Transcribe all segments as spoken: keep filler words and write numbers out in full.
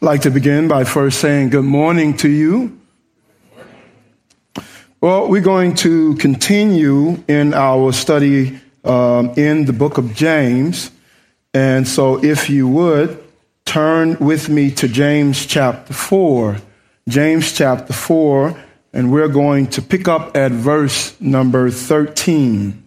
I'd like to begin by first saying good morning to you. Well, we're going to continue in our study um, in the book of James. And so if you would, turn with me to James chapter four. James chapter four, and we're going to pick up at verse number thirteen.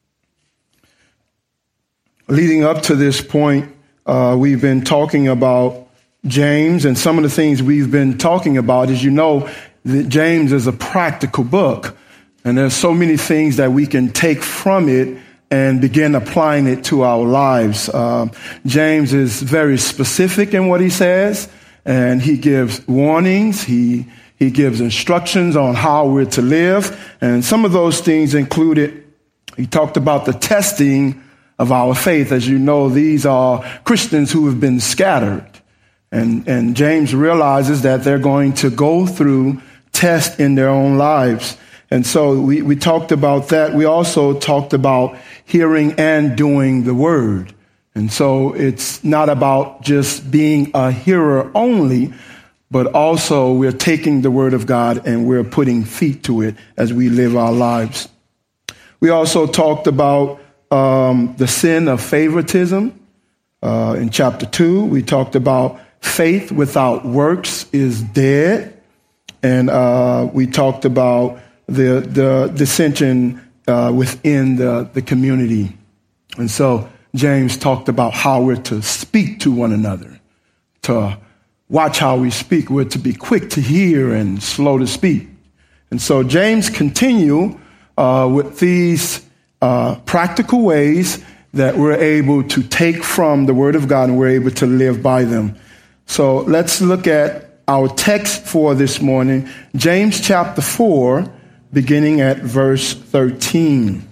Leading up to this point, uh, we've been talking about James, and some of the things we've been talking about is, you know, that James is a practical book, and there's so many things that we can take from it and begin applying it to our lives. Uh, James is very specific in what he says, and he gives warnings. He he gives instructions on how we're to live, and some of those things included, he talked about the testing of our faith. As you know, these are Christians who have been scattered. And, and James realizes that they're going to go through tests in their own lives. And so we, we talked about that. We also talked about hearing and doing the word. And so it's not about just being a hearer only, but also we're taking the word of God and we're putting feet to it as we live our lives. We also talked about um, the sin of favoritism. Uh, in chapter two, we talked about faith without works is dead. And uh, we talked about the the dissension uh, within the, the community. And so James talked about how we're to speak to one another, to watch how we speak. We're to be quick to hear and slow to speak. And so James continue uh, with these uh, practical ways that we're able to take from the Word of God and we're able to live by them. So let's look at our text for this morning, James chapter four, beginning at verse thirteen.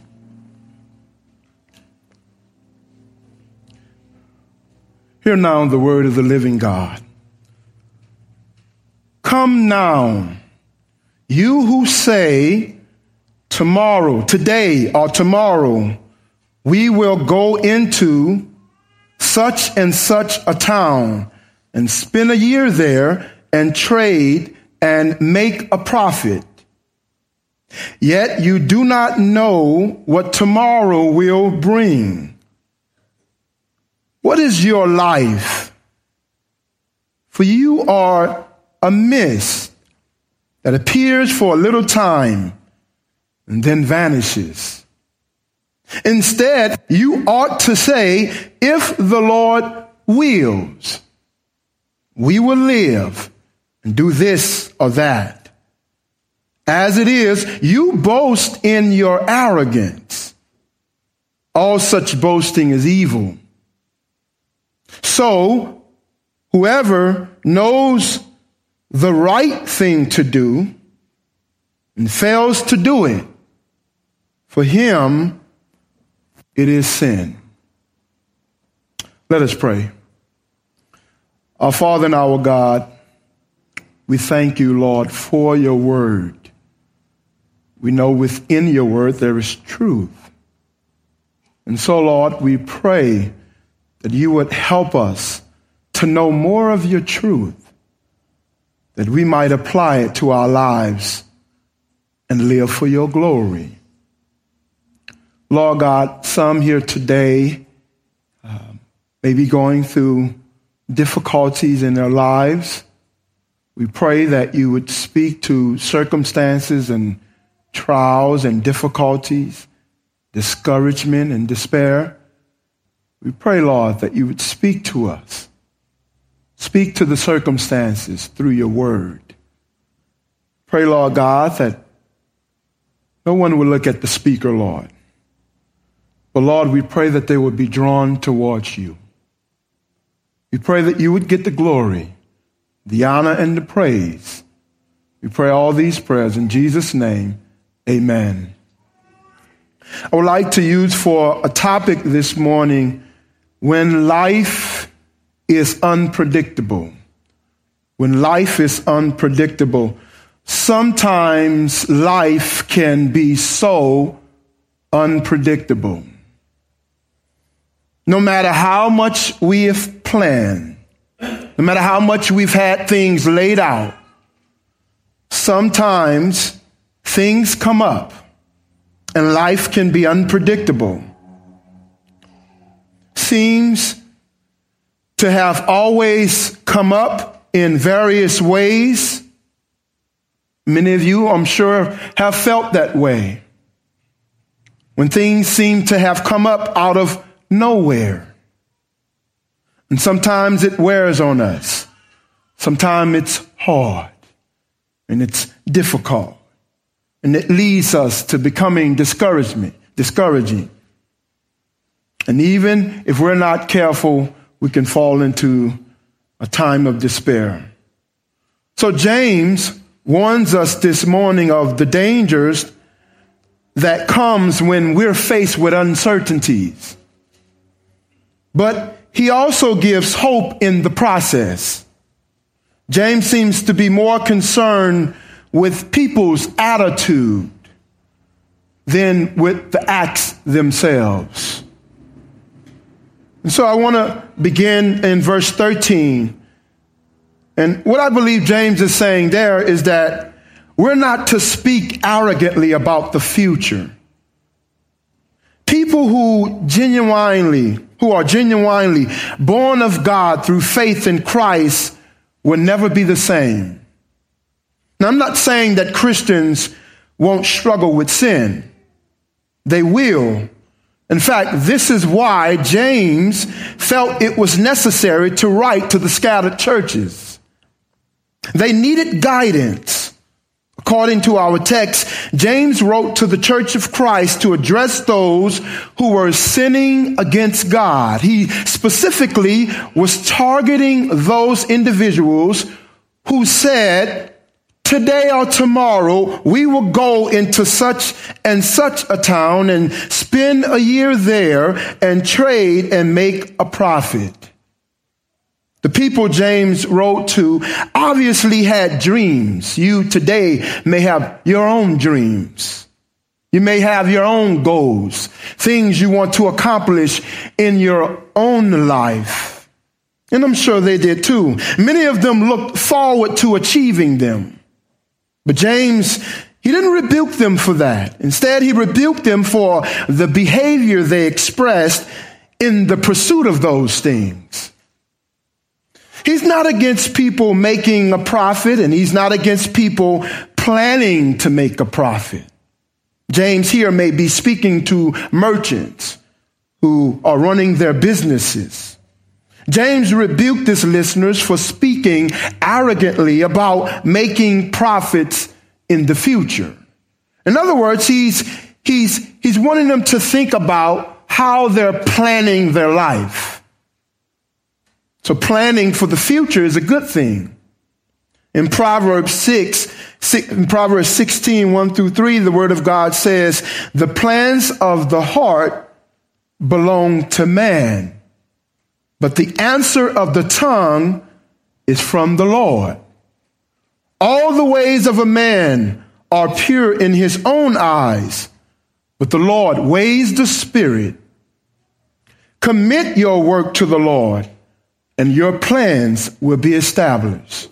Hear now the word of the living God. Come now, you who say tomorrow, today or tomorrow, we will go into such and such a town and spend a year there and trade and make a profit. Yet you do not know what tomorrow will bring. What is your life? For you are a mist that appears for a little time and then vanishes. Instead, you ought to say, if the Lord wills, we will live and do this or that. As it is, you boast in your arrogance. All such boasting is evil. So, whoever knows the right thing to do and fails to do it, for him it is sin. Let us pray. Our Father and our God, we thank you, Lord, for your word. We know within your word there is truth. And so, Lord, we pray that you would help us to know more of your truth, that we might apply it to our lives and live for your glory. Lord God, some here today uh, may be going through difficulties in their lives. We pray that you would speak to circumstances and trials and difficulties, discouragement and despair. We pray, Lord, that you would speak to us. Speak to the circumstances through your word. Pray, Lord God, that no one will look at the speaker, Lord. But Lord, we pray that they would be drawn towards you. We pray that you would get the glory, the honor, and the praise. We pray all these prayers in Jesus' name. Amen. I would like to use for a topic this morning, when life is unpredictable. When life is unpredictable, sometimes life can be so unpredictable. No matter how much we have planned, no matter how much we've had things laid out, sometimes things come up and life can be unpredictable. Seems to have always come up in various ways. Many of you, I'm sure, have felt that way. When things seem to have come up out of nowhere. And sometimes it wears on us. Sometimes it's hard and it's difficult. And it leads us to becoming discouragement, discouraging. And even if we're not careful, we can fall into a time of despair. So James warns us this morning of the dangers that comes when we're faced with uncertainties. But he also gives hope in the process. James seems to be more concerned with people's attitude than with the acts themselves. And so I want to begin in verse thirteen. And what I believe James is saying there is that we're not to speak arrogantly about the future. People who genuinely, who are genuinely born of God through faith in Christ will never be the same. Now, I'm not saying that Christians won't struggle with sin. They will. In fact, this is why James felt it was necessary to write to the scattered churches. They needed guidance. According to our text, James wrote to the Church of Christ to address those who were sinning against God. He specifically was targeting those individuals who said, today or tomorrow, we will go into such and such a town and spend a year there and trade and make a profit. The people James wrote to obviously had dreams. You today may have your own dreams. You may have your own goals, things you want to accomplish in your own life. And I'm sure they did too. Many of them looked forward to achieving them. But James, he didn't rebuke them for that. Instead, he rebuked them for the behavior they expressed in the pursuit of those things. He's not against people making a profit, and he's not against people planning to make a profit. James here may be speaking to merchants who are running their businesses. James rebuked his listeners for speaking arrogantly about making profits in the future. In other words, he's, he's, he's wanting them to think about how they're planning their life. So planning for the future is a good thing. In Proverbs six, in Proverbs sixteen, one through three, the word of God says, the plans of the heart belong to man, but the answer of the tongue is from the Lord. All the ways of a man are pure in his own eyes, but the Lord weighs the spirit. Commit your work to the Lord, and your plans will be established.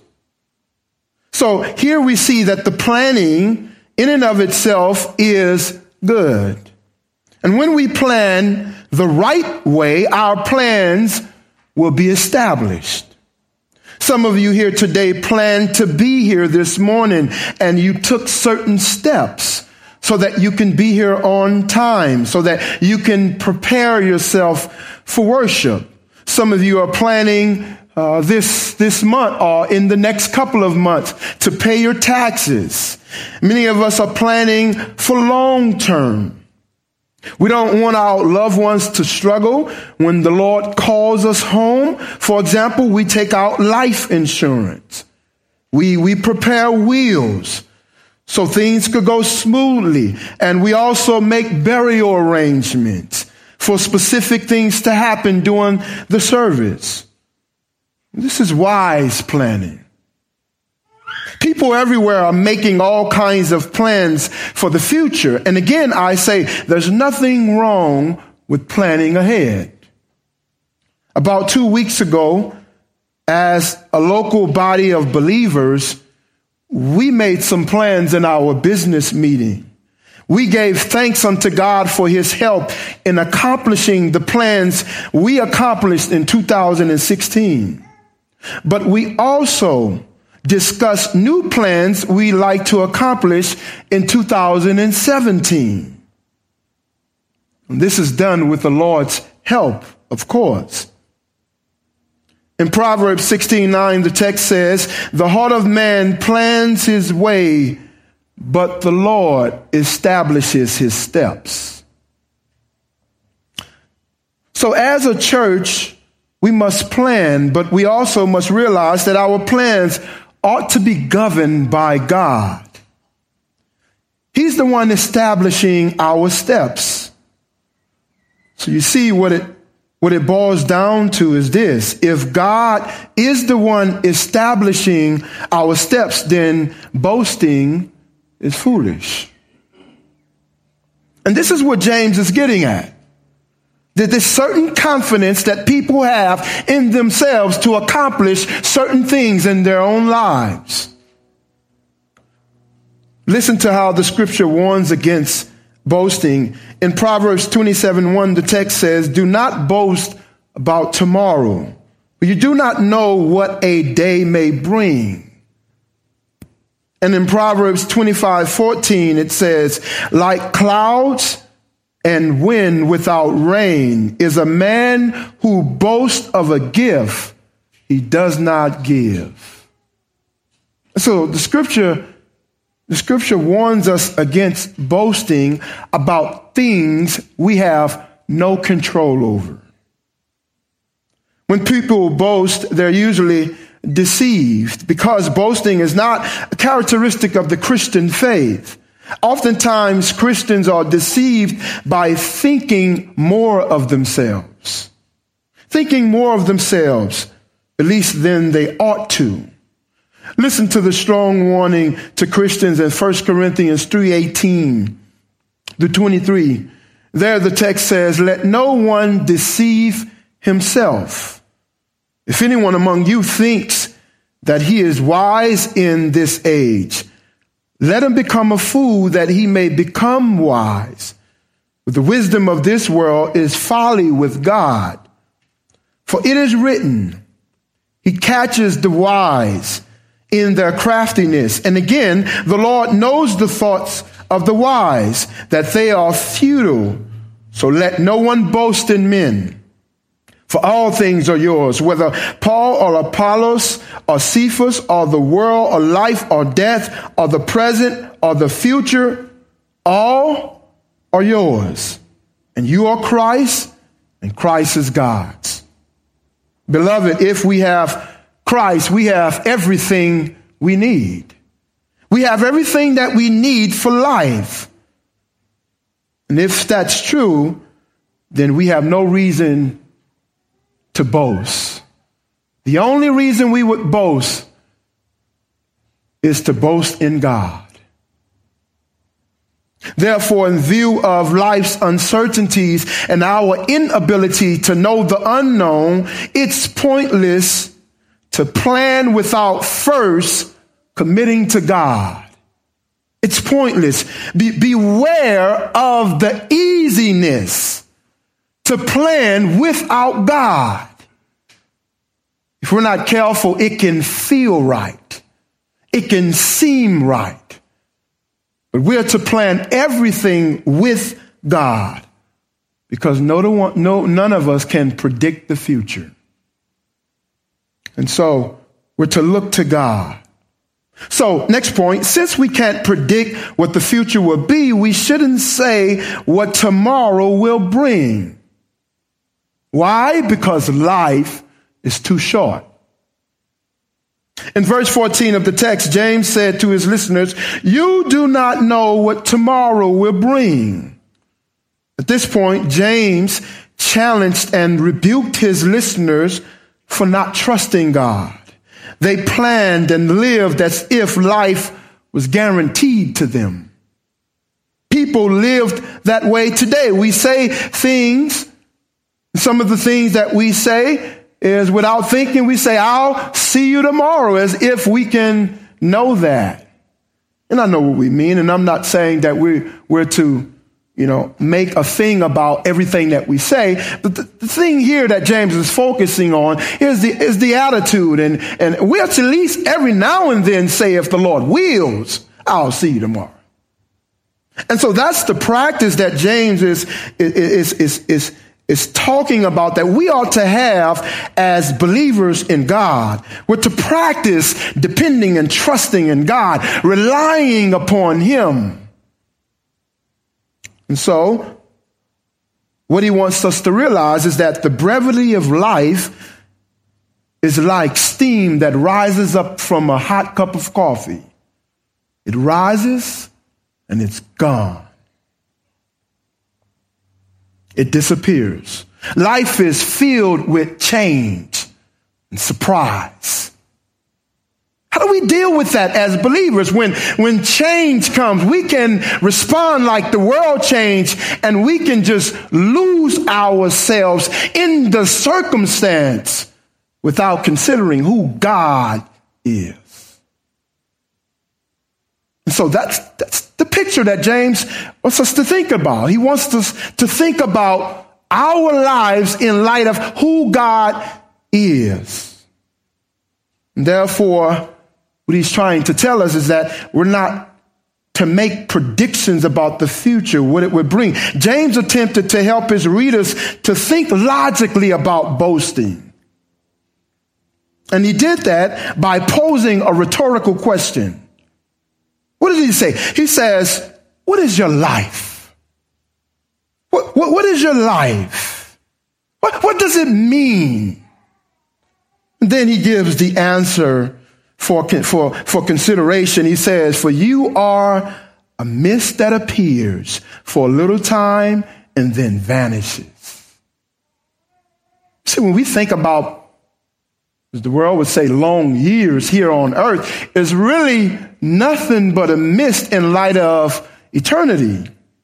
So here we see that the planning in and of itself is good. And when we plan the right way, our plans will be established. Some of you here today plan to be here this morning, and you took certain steps so that you can be here on time, so that you can prepare yourself for worship. Some of you are planning uh, this, this month or in the next couple of months to pay your taxes. Many of us are planning for long term. We don't want our loved ones to struggle when the Lord calls us home. For example, we take out life insurance. We, we prepare wills so things could go smoothly. And we also make burial arrangements for specific things to happen during the service. This is wise planning. People everywhere are making all kinds of plans for the future. And again, I say there's nothing wrong with planning ahead. About two weeks ago, as a local body of believers, we made some plans in our business meeting. We gave thanks unto God for his help in accomplishing the plans we accomplished in two thousand sixteen. But we also discussed new plans we like to accomplish in two thousand seventeen. And this is done with the Lord's help, of course. In Proverbs sixteen nine, the text says, "The heart of man plans his way, but the Lord establishes his steps." So as a church, we must plan, but we also must realize that our plans ought to be governed by God. He's the one establishing our steps. So you see what it what it boils down to is this: if God is the one establishing our steps, then boasting is foolish. And this is what James is getting at. That there's certain confidence that people have in themselves to accomplish certain things in their own lives. Listen to how the scripture warns against boasting. In Proverbs twenty-seven one, the text says, "Do not boast about tomorrow, for you do not know what a day may bring." And in Proverbs twenty-five fourteen, it says, "Like clouds and wind without rain is a man who boasts of a gift he does not give." So the scripture, the scripture warns us against boasting about things we have no control over. When people boast, they're usually deceived because boasting is not a characteristic of the Christian faith. Oftentimes, Christians are deceived by thinking more of themselves, thinking more of themselves, at least than they ought to. Listen to the strong warning to Christians in First Corinthians three eighteen to twenty-three. There the text says, "Let no one deceive himself. If anyone among you thinks that he is wise in this age, let him become a fool that he may become wise. But the wisdom of this world is folly with God. For it is written, he catches the wise in their craftiness. And again, the Lord knows the thoughts of the wise, that they are futile. So let no one boast in men. For all things are yours, whether Paul or Apollos or Cephas or the world or life or death or the present or the future, all are yours. And you are Christ, and Christ is God's." Beloved, if we have Christ, we have everything we need. We have everything that we need for life. And if that's true, then we have no reason to boast. The only reason we would boast is to boast in God. Therefore, in view of life's uncertainties and our inability to know the unknown, it's pointless to plan without first committing to God. It's pointless. Be, beware of the easiness to plan without God. If we're not careful, it can feel right. It can seem right. But we're to plan everything with God, because no, no, none of us can predict the future. And so we're to look to God. So next point, since we can't predict what the future will be, we shouldn't say what tomorrow will bring. Why? Because life is too short. In verse fourteen of the text, James said to his listeners, "You do not know what tomorrow will bring." At this point, James challenged and rebuked his listeners for not trusting God. They planned and lived as if life was guaranteed to them. People lived that way today. We say things, some of the things that we say is without thinking, we say, I'll see you tomorrow, as if we can know that. And I know what we mean, and I'm not saying that we're, we're to, you know, make a thing about everything that we say. But the, the thing here that James is focusing on is the, is the attitude. And, and we're to at least every now and then say, if the Lord wills, I'll see you tomorrow. And so that's the practice that James is, is, is, is, is talking about, that we ought to have as believers in God. We're to practice depending and trusting in God, relying upon Him. And so what he wants us to realize is that the brevity of life is like steam that rises up from a hot cup of coffee. It rises and it's gone. It disappears. Life is filled with change and surprise. How do we deal with that as believers? When, when change comes, we can respond like the world changed, and we can just lose ourselves in the circumstance without considering who God is. And so that's, that's the picture that James wants us to think about. He wants us to think about our lives in light of who God is. And therefore, what he's trying to tell us is that we're not to make predictions about the future, what it would bring. James attempted to help his readers to think logically about boasting. And he did that by posing a rhetorical question. What does he say? He says, what is your life? What, what, what is your life? What, what does it mean? And then he gives the answer for, for, for consideration. He says, for you are a mist that appears for a little time and then vanishes. See, when we think about, as the world would say, long years here on earth, is really nothing but a mist in light of eternity.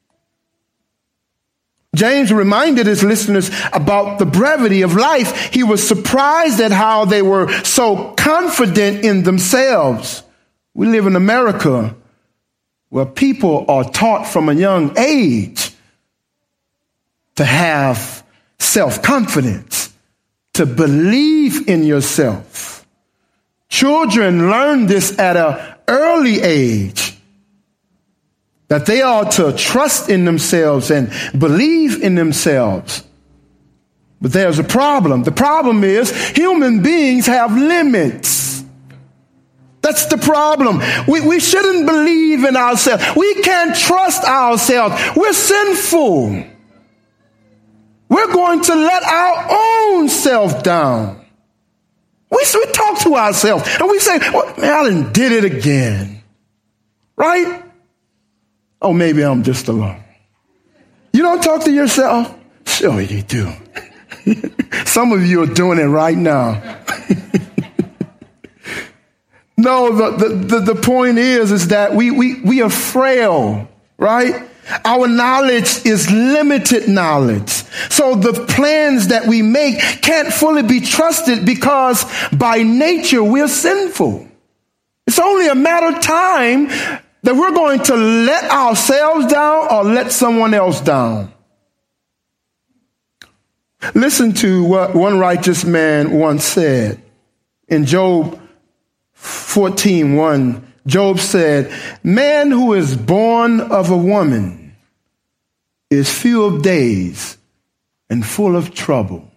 James reminded his listeners about the brevity of life. He was surprised at how they were so confident in themselves. We live in America where people are taught from a young age to have self-confidence, to believe in yourself. Children learn this at an early age, that they are to trust in themselves and believe in themselves. But there's a problem. The problem is human beings have limits. That's the problem. We, we shouldn't believe in ourselves. We can't trust ourselves. We're sinful. We're going to let our own self down. We, we talk to ourselves and we say, well, man, I done did it again. Right? Oh, maybe I'm just alone. You don't talk to yourself? Sure you do. Some of you are doing it right now. No, the, the, the, the point is, is that we, we, we are frail, right? Our knowledge is limited knowledge. So the plans that we make can't fully be trusted because by nature we're sinful. It's only a matter of time that we're going to let ourselves down or let someone else down. Listen to what one righteous man once said. In Job fourteen one, Job said, man who is born of a woman is few of days and full of trouble.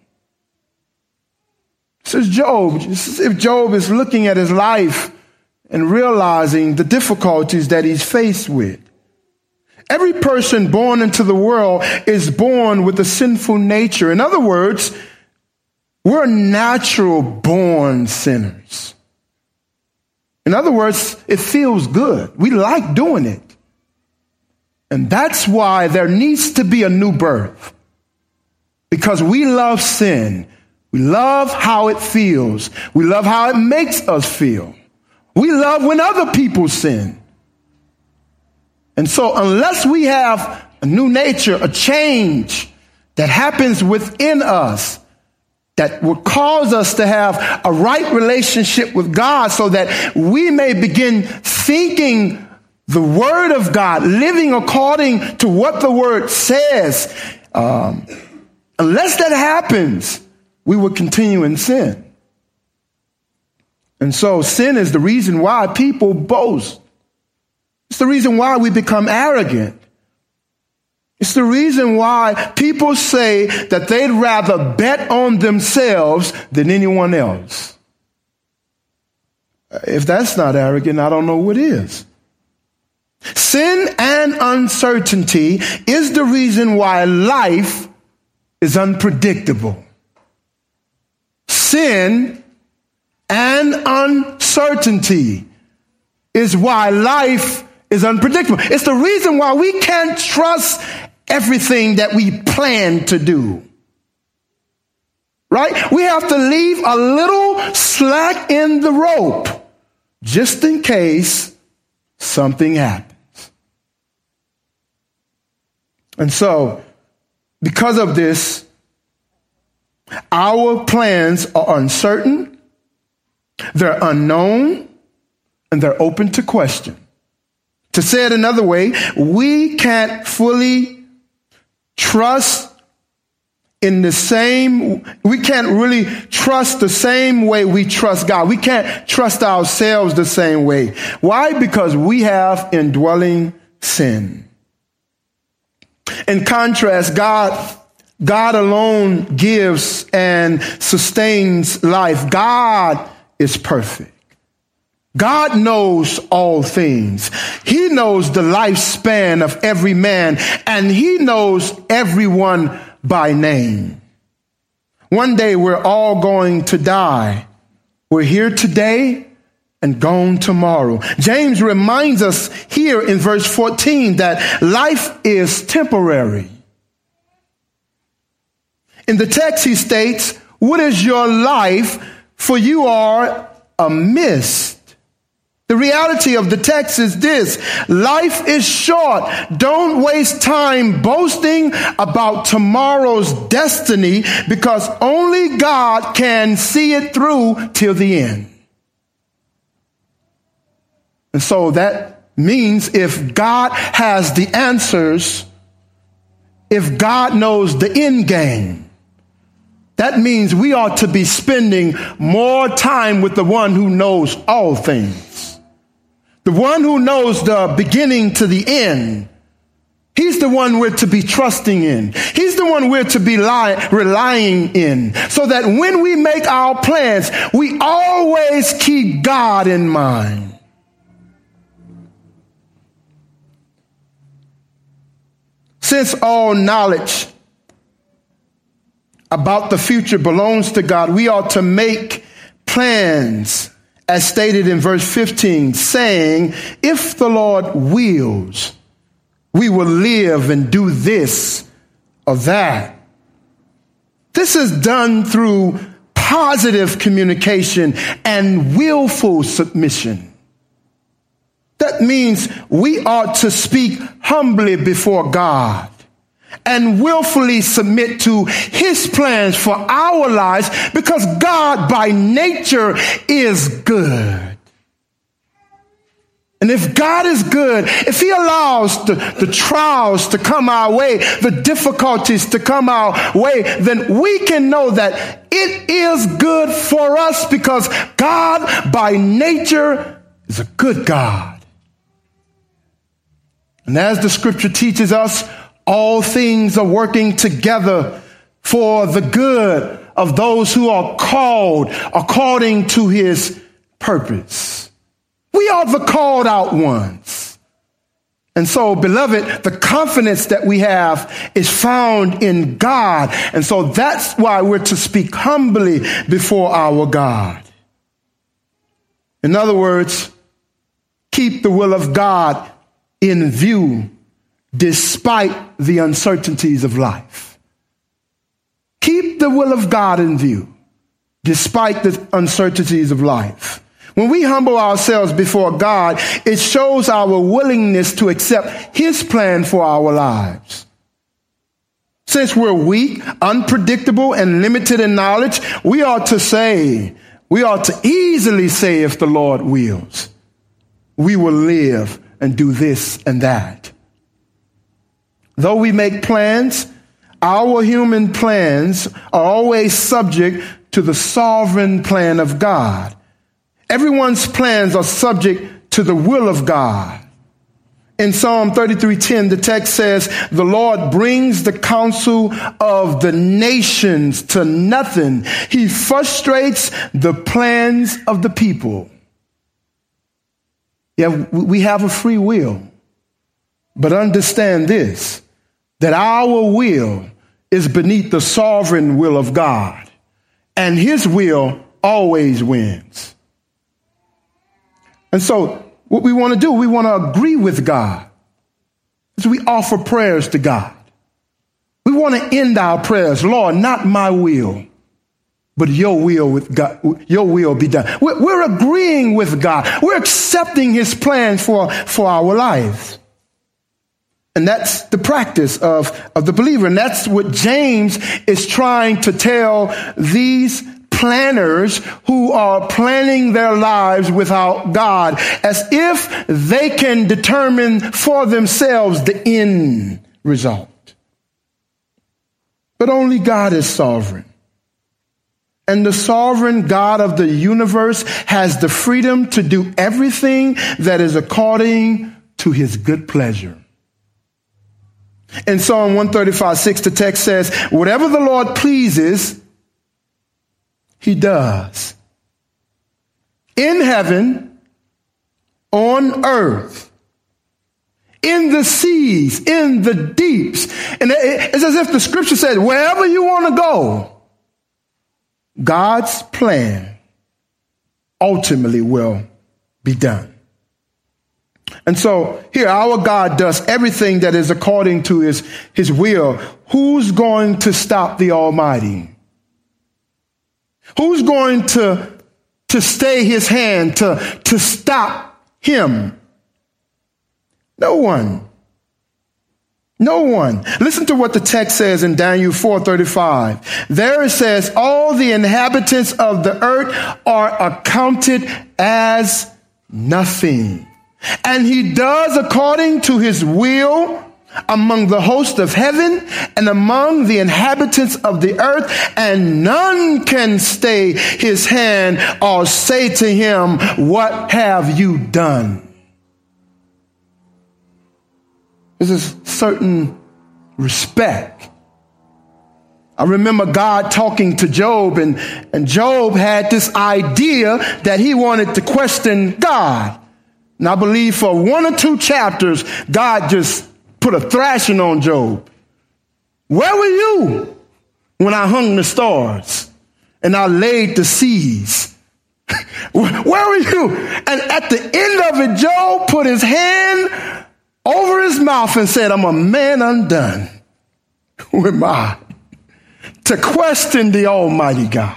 This is Job. This is if Job is looking at his life and realizing the difficulties that he's faced with. Every person born into the world is born with a sinful nature. In other words, we're natural born sinners. In other words, it feels good. We like doing it. And that's why there needs to be a new birth. Because we love sin. We love how it feels. We love how it makes us feel. We love when other people sin. And so unless we have a new nature, a change that happens within us, that would cause us to have a right relationship with God so that we may begin thinking the Word of God, living according to what the Word says. Um, unless that happens, we will continue in sin. And so sin is the reason why people boast. It's the reason why we become arrogant. It's the reason why people say that they'd rather bet on themselves than anyone else. If that's not arrogant, I don't know what is. Sin and uncertainty is the reason why life is unpredictable. Sin and uncertainty is why life is unpredictable. It's the reason why we can't trust everything that we plan to do. Right? We have to leave a little slack in the rope just in case something happens. And so, because of this, our plans are uncertain, they're unknown, and they're open to question. To say it another way, we can't fully trust in the same, we can't really trust the same way we trust God. We can't trust ourselves the same way. Why? Because we have indwelling sin. In contrast, God, God alone gives and sustains life. God is perfect. God knows all things. He knows the lifespan of every man, and he knows everyone by name. One day we're all going to die. We're here today and gone tomorrow. James reminds us here in verse fourteen that life is temporary. In the text he states, "What is your life? For you are a mist." The reality of the text is this: life is short. Don't waste time boasting about tomorrow's destiny, because only God can see it through till the end. And so that means if God has the answers, if God knows the end game, that means we ought to be spending more time with the one who knows all things. The one who knows the beginning to the end. He's the one we're to be trusting in. He's the one we're to be li- relying in. So that when we make our plans, we always keep God in mind. Since all knowledge about the future belongs to God, we ought to make plans, as stated in verse fifteen, saying, if the Lord wills, we will live and do this or that. This is done through positive communication and willful submission. That means we ought to speak humbly before God and willfully submit to his plans for our lives, because God by nature is good. And if God is good, if he allows the, the trials to come our way, the difficulties to come our way, then we can know that it is good for us, because God by nature is a good God. And as the scripture teaches us, all things are working together for the good of those who are called according to his purpose. We are the called out ones. And so, beloved, the confidence that we have is found in God. And so that's why we're to speak humbly before our God. In other words, keep the will of God in view despite the uncertainties of life. Keep the will of God in view despite the uncertainties of life. When we humble ourselves before God, it shows our willingness to accept his plan for our lives. Since we're weak, unpredictable, and limited in knowledge, we ought to say, we ought to easily say, if the Lord wills, we will live and do this and that. Though we make plans, our human plans are always subject to the sovereign plan of God. Everyone's plans are subject to the will of God. In Psalm thirty-three ten, the text says, the Lord brings the counsel of the nations to nothing. He frustrates the plans of the people. Yeah, we have a free will. But understand this, that our will is beneath the sovereign will of God. And his will always wins. And so what we want to do, we want to agree with God. So we offer prayers to God. We want to end our prayers. Lord, not my will, but your will with God, your will be done. We're, we're agreeing with God. We're accepting his plan for, for our lives. And that's the practice of, of the believer. And that's what James is trying to tell these planners who are planning their lives without God, as if they can determine for themselves the end result. But only God is sovereign. And the sovereign God of the universe has the freedom to do everything that is according to his good pleasure. In Psalm one thirty-five six, the text says, whatever the Lord pleases, he does. In heaven, on earth, in the seas, in the deeps. And it's as if the scripture says, wherever you want to go, God's plan ultimately will be done. And so here, our God does everything that is according to his, his will. Who's going to stop the Almighty? Who's going to, to stay his hand, to, to stop him? No one. No one. Listen to what the text says in Daniel four thirty-five. There it says, all the inhabitants of the earth are accounted as nothing. And he does according to his will among the host of heaven and among the inhabitants of the earth, and none can stay his hand or say to him, what have you done? There's a certain respect. I remember God talking to Job, and, and Job had this idea that he wanted to question God. And I believe for one or two chapters, God just put a thrashing on Job. Where were you when I hung the stars and I laid the seas? Where were you? And at the end of it, Job put his hand over his mouth and said, I'm a man undone. Who am I to question the Almighty God?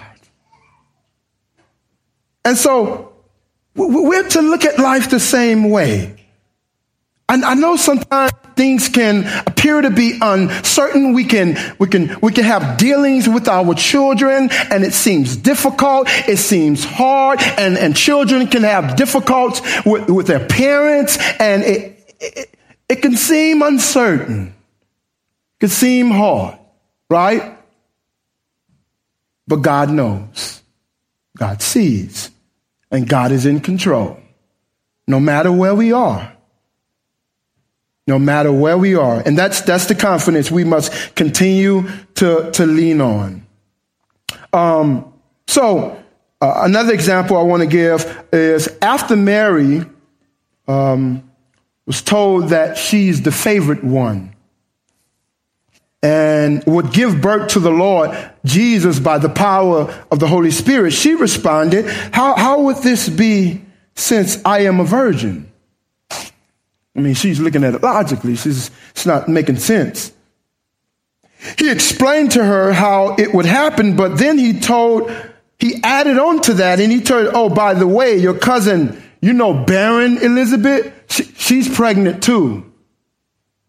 And so we're to look at life the same way. And I know sometimes things can appear to be uncertain. We can, we can, we can have dealings with our children, and it seems difficult. It seems hard, and, and children can have difficulties with, with their parents, and it, it, it can seem uncertain. It can seem hard, right? But God knows. God sees. And God is in control. No matter where we are. No matter where we are. And that's that's the confidence we must continue to, to lean on. Um, so uh, another example I want to give is after Mary um, was told that she's the favorite one and would give birth to the Lord Jesus by the power of the Holy Spirit, she responded, how, how would this be since I am a virgin? I mean, she's looking at it logically. She's, it's not making sense. He explained to her how it would happen, but then he told, he added on to that, and he told, oh, by the way, your cousin, you know, barren Elizabeth, she, she's pregnant too.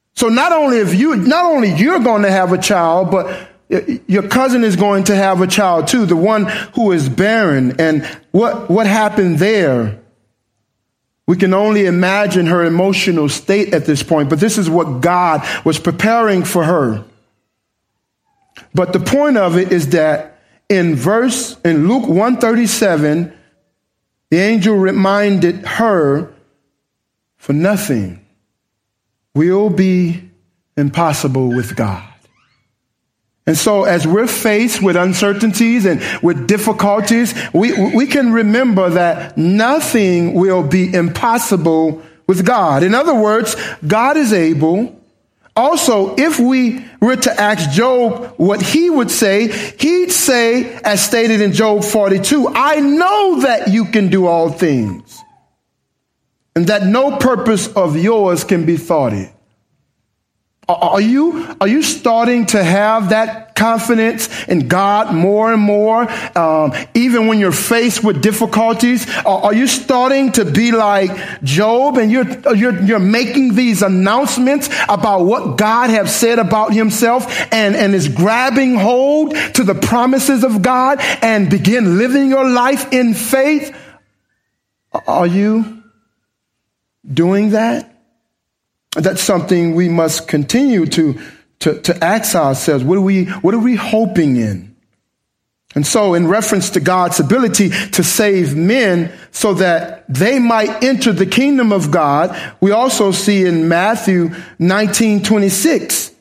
So not only if you, not only you're going to have a child, but your cousin is going to have a child too, the one who is barren. And what, what happened there? We can only imagine her emotional state at this point, but this is what God was preparing for her. But the point of it is that in verse, in Luke one thirty-seven, the angel reminded her, for nothing will be impossible with God. And so as we're faced with uncertainties and with difficulties, we, we can remember that nothing will be impossible with God. In other words, God is able. Also, if we were to ask Job what he would say, he'd say, as stated in Job forty-two, I know that you can do all things, and that no purpose of yours can be thwarted. Are you, are you starting to have that confidence in God more and more, um, even when you're faced with difficulties? Are, are you starting to be like Job, and you're, you're, you're making these announcements about what God has said about himself, and, and is grabbing hold to the promises of God and begin living your life in faith? Are you doing that? That's something we must continue to, to, to ask ourselves. What are we, what are we hoping in? And so in reference to God's ability to save men so that they might enter the kingdom of God, we also see in Matthew nineteen twenty-six,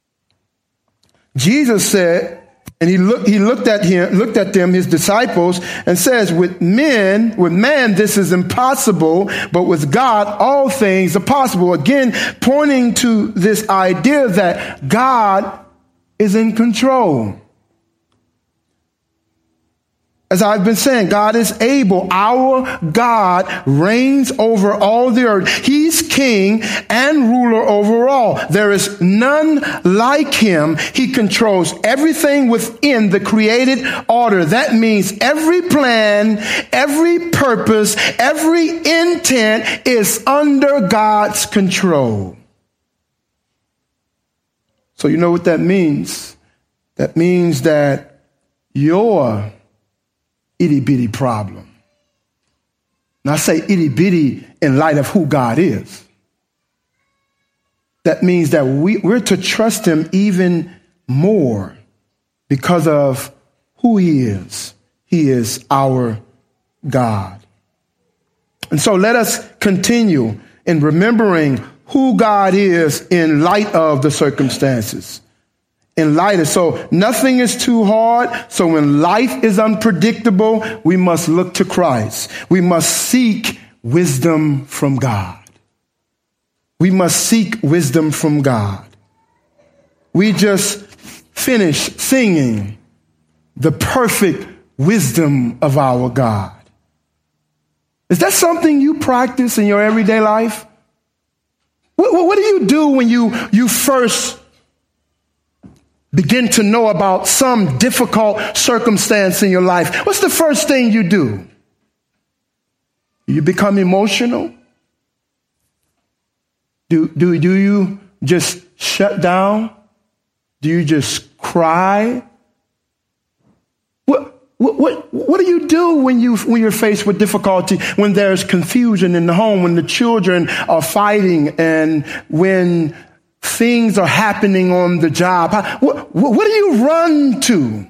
Jesus said, and he looked, he looked at him, looked at them, his disciples, and says, with men, with man, this is impossible, but with God, all things are possible. Again, pointing to this idea that God is in control. As I've been saying, God is able. Our God reigns over all the earth. He's king and ruler over all. There is none like him. He controls everything within the created order. That means every plan, every purpose, every intent is under God's control. So you know what that means? That means that your itty bitty problem. Now I say itty bitty in light of who God is. That means that we, we're to trust him even more because of who he is. He is our God. And so let us continue in remembering who God is in light of the circumstances. In light of, so nothing is too hard. So when life is unpredictable, we must look to Christ. We must seek wisdom from God. We must seek wisdom from God. We just finished singing the perfect wisdom of our God. Is that something you practice in your everyday life? What, what do you do when you, you first begin to know about some difficult circumstance in your life? What's the first thing you do? You become emotional? Do, do, do you just shut down? Do you just cry? What, what, what, what do you do when, you, when you're faced with difficulty, when there's confusion in the home, when the children are fighting, and when things are happening on the job? What, what do you run to?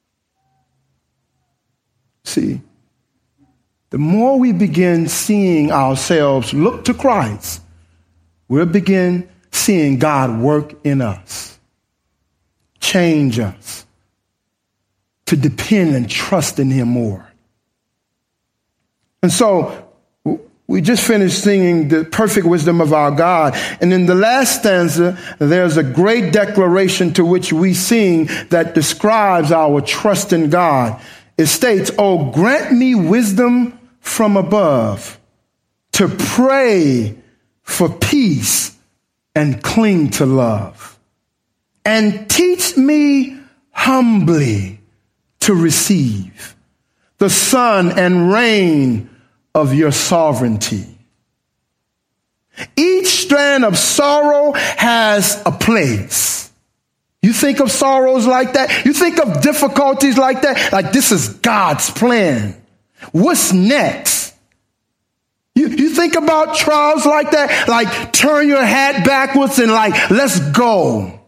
See, the more we begin seeing ourselves look to Christ, we'll begin seeing God work in us, change us to depend and trust in him more. And so we just finished singing the perfect wisdom of our God. And in the last stanza, there's a great declaration to which we sing that describes our trust in God. It states, "Oh, grant me wisdom from above to pray for peace and cling to love. And teach me humbly to receive the sun and rain of your sovereignty. Each strand of sorrow has a place. You think of sorrows like that? You think of difficulties like that? Like this is God's plan. What's next? You, you think about trials like that? Like turn your hat backwards and like, let's go.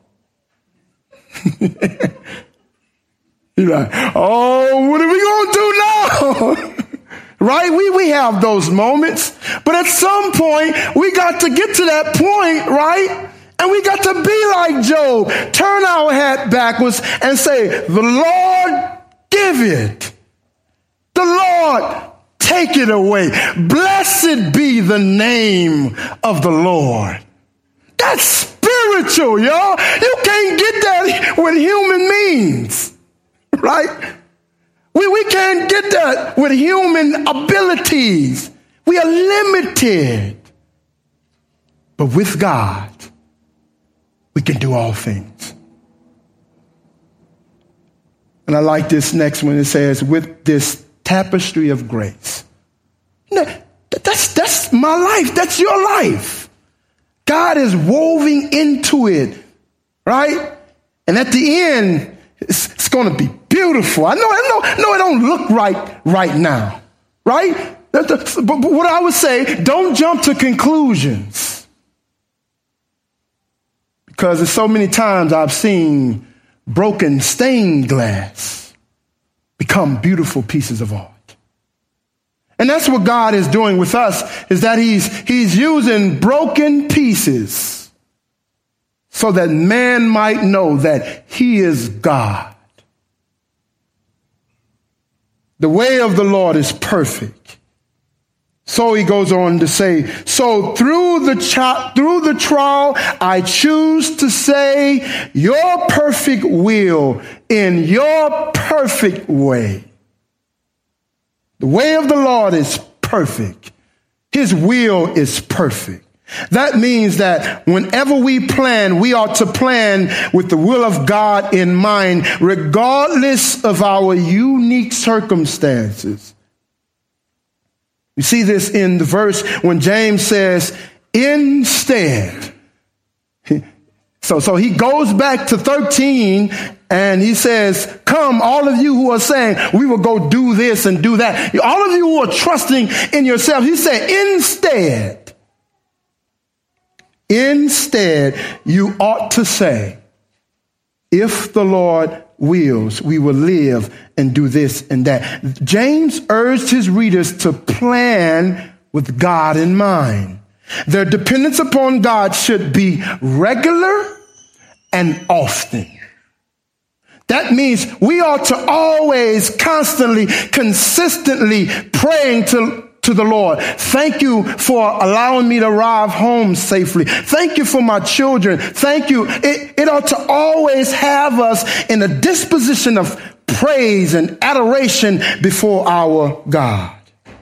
You're like, oh, what are we going to do now? Right? We, we have those moments. But at some point, we got to get to that point, right? And we got to be like Job. Turn our hat backwards and say, the Lord give it. The Lord take it away. Blessed be the name of the Lord. That's spiritual, y'all. You can't get that with human means, right? We, we can't get that with human abilities. We are limited. But with God, we can do all things. And I like this next one. It says, with this tapestry of grace. That's, that's my life. That's your life. God is woven into it, right? And at the end, it's, it's going to be beautiful. I know, I know, no, it don't look right right now, right? But, but what I would say, don't jump to conclusions. Because there's so many times I've seen broken stained glass become beautiful pieces of art. And that's what God is doing with us, is that he's, he's using broken pieces so that man might know that he is God. The way of the Lord is perfect. So he goes on to say, so through the ch- through the trial, I choose to say your perfect will in your perfect way. The way of the Lord is perfect. His will is perfect. That means that whenever we plan, we ought to plan with the will of God in mind, regardless of our unique circumstances. You see this in the verse when James says, instead. So, so he goes back to thirteen and he says, come, all of you who are saying we will go do this and do that. All of you who are trusting in yourself. He said, instead, instead, you ought to say, if the Lord wills, we will live and do this and that. James urged his readers to plan with God in mind. Their dependence upon God should be regular and often. That means we ought to always, constantly, consistently praying to, to the Lord. Thank you for allowing me to arrive home safely. Thank you for my children. Thank you. It, it ought to always have us in a disposition of praise and adoration before our God.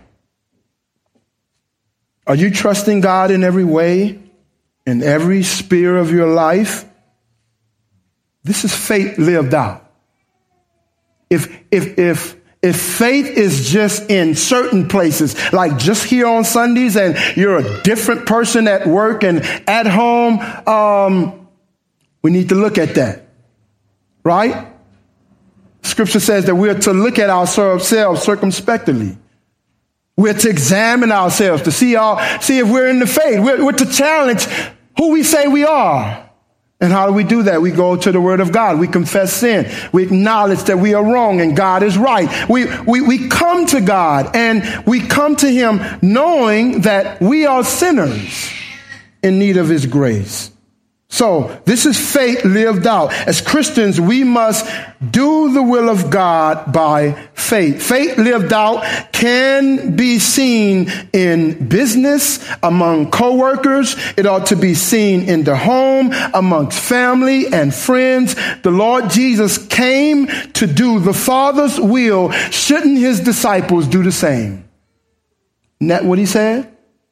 Are you trusting God in every way, in every sphere of your life? This is faith lived out. If, if, if, if faith is just in certain places, like just here on Sundays and you're a different person at work and at home, um, we need to look at that, right? Scripture says that we're to look at ourselves circumspectly. We're to examine ourselves to see our, see if we're in the faith. We're, we're to challenge who we say we are. And how do we do that? We go to the Word of God. We confess sin. We acknowledge that we are wrong and God is right. We, we, we come to God and we come to Him knowing that we are sinners in need of His grace. So this is faith lived out. As Christians, we must do the will of God by faith. Faith lived out can be seen in business, among coworkers. It ought to be seen in the home, amongst family and friends. The Lord Jesus came to do the Father's will. Shouldn't His disciples do the same? Isn't that what He said?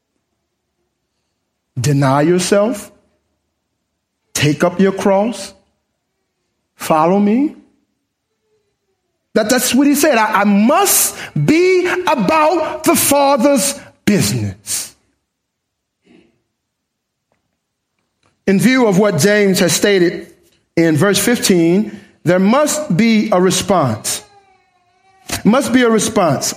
Deny yourself. Take up your cross. Follow me. That, that's what He said. I, I must be about the Father's business. in view of what James has stated in verse fifteen, there must be a response. Must be a response.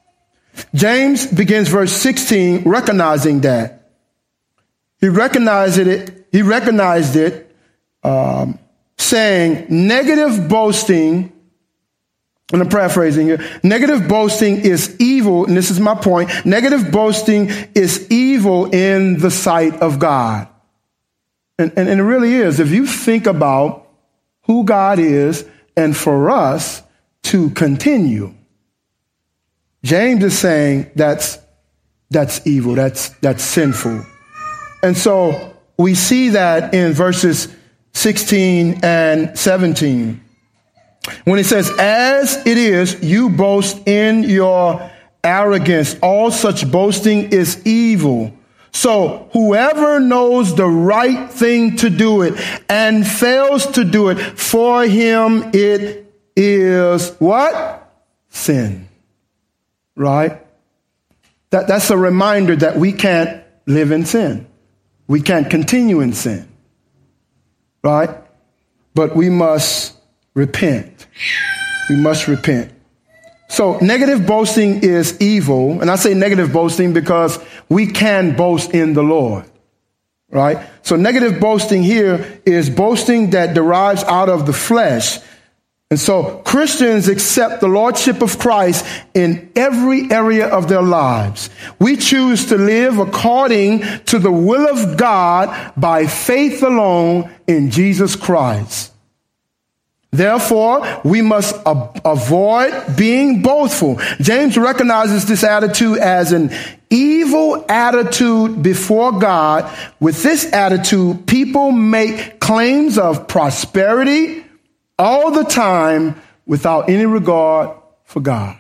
James begins verse sixteen recognizing that. He recognized it, he recognized it, um, saying negative boasting, and I'm paraphrasing here, negative boasting is evil, and this is my point, negative boasting is evil in the sight of God. And, and, and it really is. If you think about who God is and for us to continue, James is saying that's that's evil, that's that's sinful. And so we see that in verses sixteen and seventeen. When it says, as it is, you boast in your arrogance. All such boasting is evil. So whoever knows the right thing to do it and fails to do it, for him it is what? Sin. Right? That, that's a reminder that we can't live in sin. We can't continue in sin. Right? But we must repent. We must repent. So negative boasting is evil. And I say negative boasting because we can boast in the Lord. Right? So negative boasting here is boasting that derives out of the flesh. And so Christians accept the lordship of Christ in every area of their lives. We choose to live according to the will of God by faith alone in Jesus Christ. Therefore, we must a- avoid being boastful. James recognizes this attitude as an evil attitude before God. With this attitude, people make claims of prosperity all the time without any regard for God.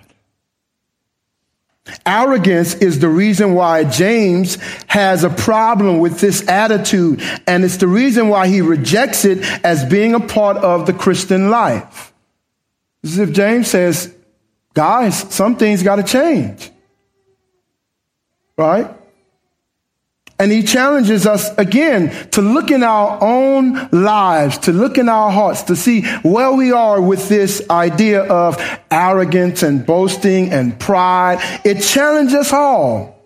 Arrogance is the reason why James has a problem with this attitude, and it's the reason why he rejects it as being a part of the Christian life. As if James says, guys, some things got to change. Right? And he challenges us again to look in our own lives, to look in our hearts, to see where we are with this idea of arrogance and boasting and pride. It challenges us all.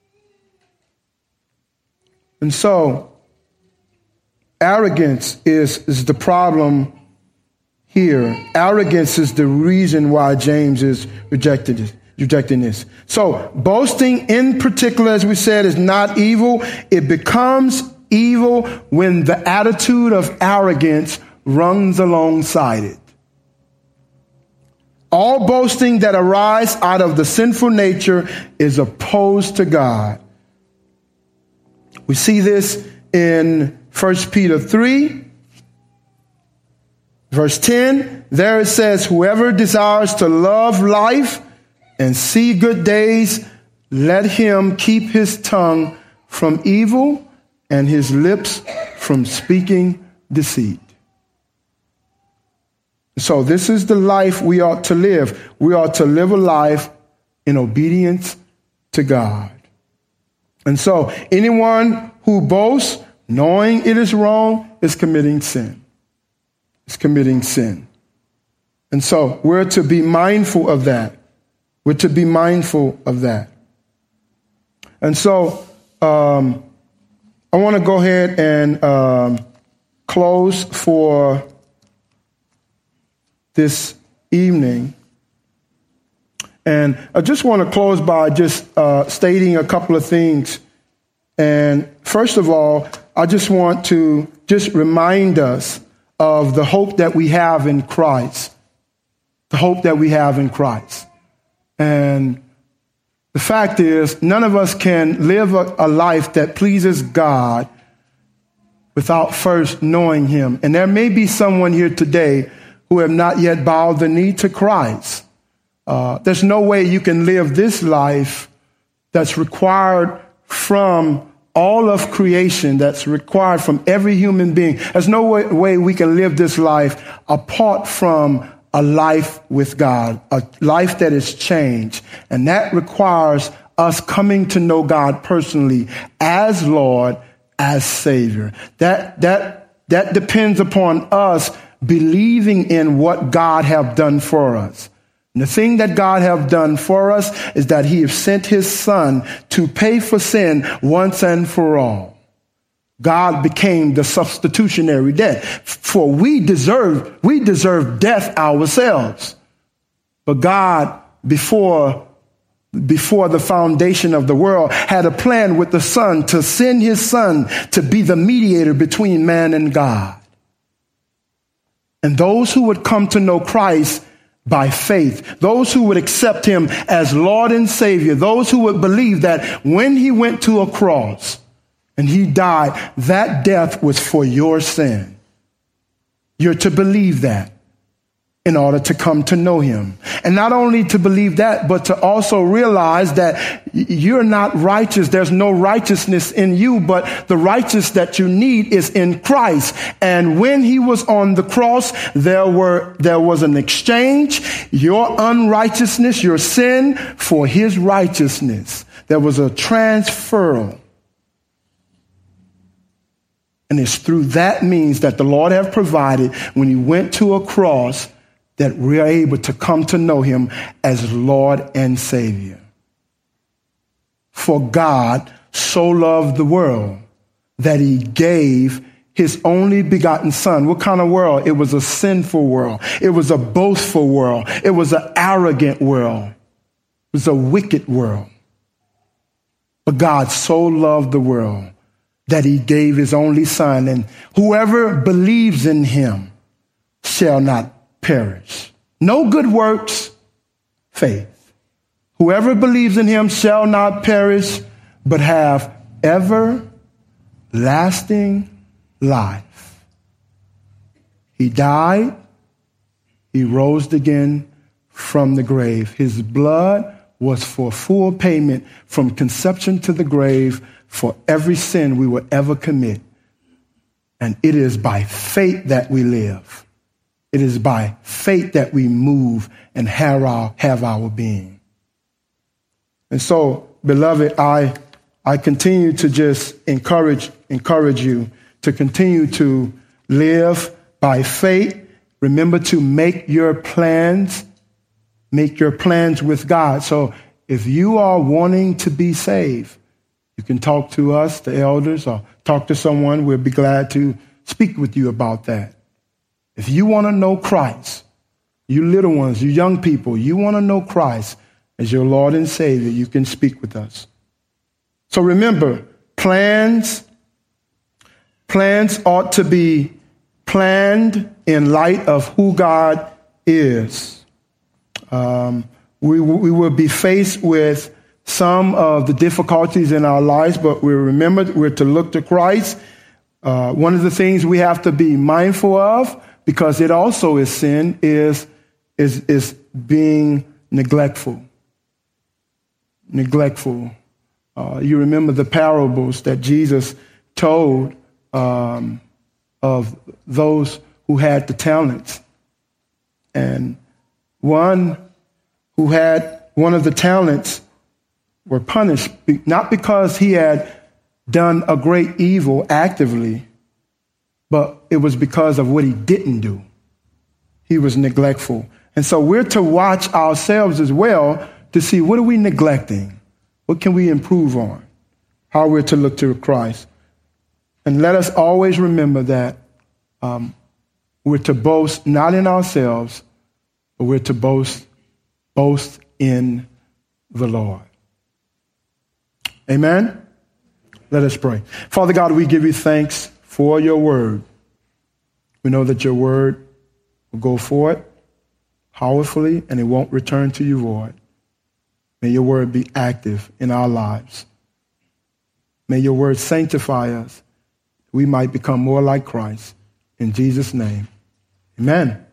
And so, arrogance is, is the problem here. Arrogance is the reason why James is rejected it. Rejecting this. So boasting in particular, as we said, is not evil. It becomes evil when the attitude of arrogance runs alongside it. All boasting that arises out of the sinful nature is opposed to God. We see this in First Peter three, verse ten. There it says, whoever desires to love life and see good days, let him keep his tongue from evil and his lips from speaking deceit. So this is the life we ought to live. We ought to live a life in obedience to God. And so anyone who boasts, knowing it is wrong, is committing sin. Is committing sin. And so we're to be mindful of that. We're to be mindful of that. And so um, I want to go ahead and um, close for this evening. And I just want to close by just uh, stating a couple of things. And first of all, I just want to just remind us of the hope that we have in Christ. The hope that we have in Christ. And the fact is, none of us can live a, a life that pleases God without first knowing him. And there may be someone here today who have not yet bowed the knee to Christ. Uh, there's no way you can live this life that's required from all of creation, that's required from every human being. There's no way, way we can live this life apart from a life with God, a life that is changed. And that requires us coming to know God personally as Lord, as Savior. That, that, that depends upon us believing in what God have done for us. And the thing that God have done for us is that he has sent his son to pay for sin once and for all. God became the substitutionary death. For we deserve, we deserve death ourselves. But God, before, before the foundation of the world, had a plan with the Son to send his son to be the mediator between man and God. And those who would come to know Christ by faith, those who would accept him as Lord and Savior, those who would believe that when he went to a cross, and he died, that death was for your sin. You're to believe that in order to come to know him. And not only to believe that, but to also realize that you're not righteous. There's no righteousness in you, but the righteousness that you need is in Christ. And when he was on the cross, there were, there was an exchange, your unrighteousness, your sin, for his righteousness. There was a transfer. And it's through that means that the Lord have provided when he went to a cross that we are able to come to know him as Lord and Savior. For God so loved the world that he gave his only begotten son. What kind of world? It was a sinful world. It was a boastful world. It was an arrogant world. It was a wicked world. But God so loved the world that he gave his only son, and whoever believes in him shall not perish. No good works, faith. Whoever believes in him shall not perish, but have everlasting life. He died. He rose again from the grave. His blood was for full payment from conception to the grave for every sin we will ever commit. And it is by faith that we live. It is by faith that we move and have our, have our being. And so, beloved, I, I continue to just encourage, encourage you to continue to live by faith. Remember to make your plans, make your plans with God. So if you are wanting to be saved, you can talk to us, the elders, or talk to someone. We'll be glad to speak with you about that. If you want to know Christ, you little ones, you young people, you want to know Christ as your Lord and Savior, you can speak with us. So remember, plans, plans ought to be planned in light of who God is. Um, we, we will be faced with some of the difficulties in our lives, but we remember we're to look to Christ. Uh, one of the things we have to be mindful of, because it also is sin, is, is, is being neglectful. Neglectful. Uh, you remember the parables that Jesus told um, of those who had the talents. And one who had one of the talents were punished, not because he had done a great evil actively, but it was because of what he didn't do. He was neglectful. And so we're to watch ourselves as well to see, what are we neglecting? What can we improve on? How we're to look to Christ. And let us always remember that um, we're to boast not in ourselves, but we're to boast, boast in the Lord. Amen? Let us pray. Father God, we give you thanks for your word. We know that your word will go forth powerfully and it won't return to you void. May your word be active in our lives. May your word sanctify us. We might become more like Christ. In Jesus' name, amen.